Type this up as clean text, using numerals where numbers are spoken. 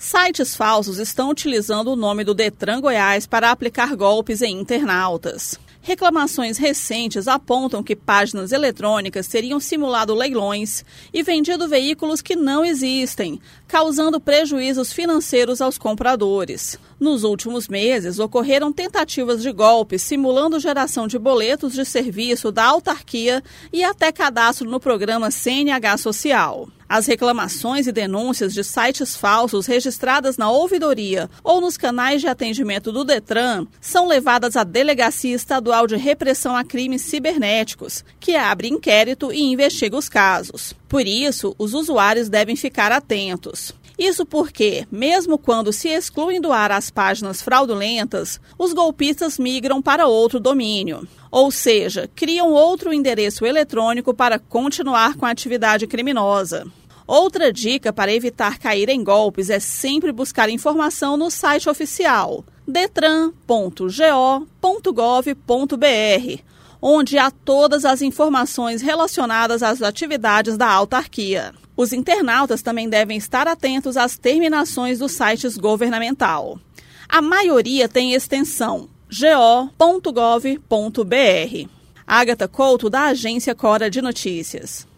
Sites falsos estão utilizando o nome do Detran Goiás para aplicar golpes em internautas. Reclamações recentes apontam que páginas eletrônicas teriam simulado leilões e vendido veículos que não existem, causando prejuízos financeiros aos compradores. Nos últimos meses, ocorreram tentativas de golpes simulando geração de boletos de serviço da autarquia e até cadastro no programa CNH Social. As reclamações e denúncias de sites falsos registradas na ouvidoria ou nos canais de atendimento do Detran são levadas à Delegacia Estadual de Repressão a Crimes Cibernéticos, que abre inquérito e investiga os casos. Por isso, os usuários devem ficar atentos. Isso porque, mesmo quando se excluem do ar as páginas fraudulentas, os golpistas migram para outro domínio. Ou seja, criam outro endereço eletrônico para continuar com a atividade criminosa. Outra dica para evitar cair em golpes é sempre buscar informação no site oficial detran.go.gov.br, onde há todas as informações relacionadas às atividades da autarquia. Os internautas também devem estar atentos às terminações dos sites governamental. A maioria tem extensão go.gov.br. Ágata Couto, da Agência Cora de Notícias.